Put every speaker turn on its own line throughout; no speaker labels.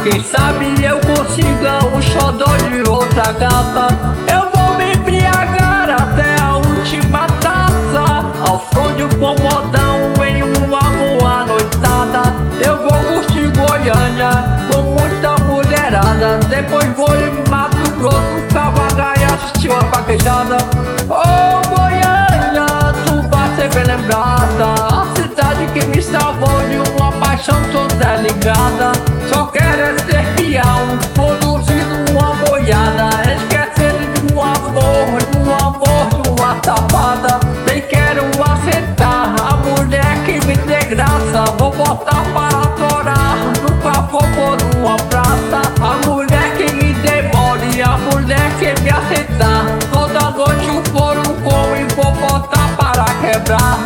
Quem sabe eu consiga um xodó de outra gata. Eu vou me embriagar até a última taça, ao som de um pomodão em uma boa noitada. Eu vou curtir Goiânia com muita mulherada. Depois vou em Mato Grosso, Cavagaia, assistir uma vaquejada. Oh Goiânia, tu vai ser bem lembrada, a cidade que me salvou de uma paixão toda ligada. Só quero é ser peão, conduzindo uma boiada, esquecendo de um amor, de uma safada. Nem quero aceitar a mulher que me dê graça. Vou botar para torar, nunca vou por uma praça. A mulher que me demore, a mulher que me aceitar. Toda noite o couro com e vou botar para quebrar.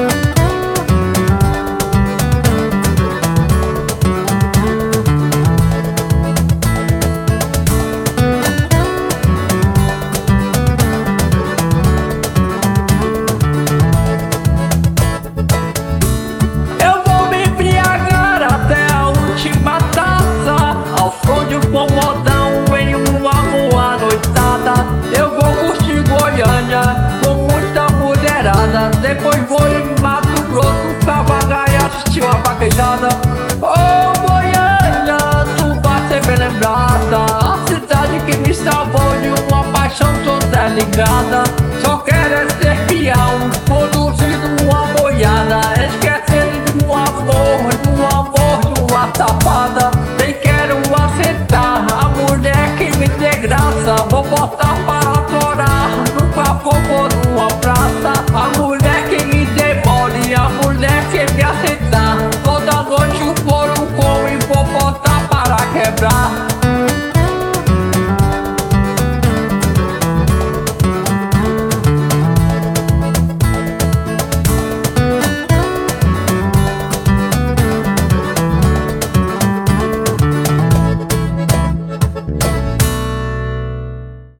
Pomodão em uma boa noitada. Eu vou curtir Goiânia com muita mulherada. Depois vou em Mato Grosso, Cavagaia, assistir uma vaquejada. Oh Goiânia, tu vai ser bem lembrada, a cidade que me salvou de uma paixão toda ligada.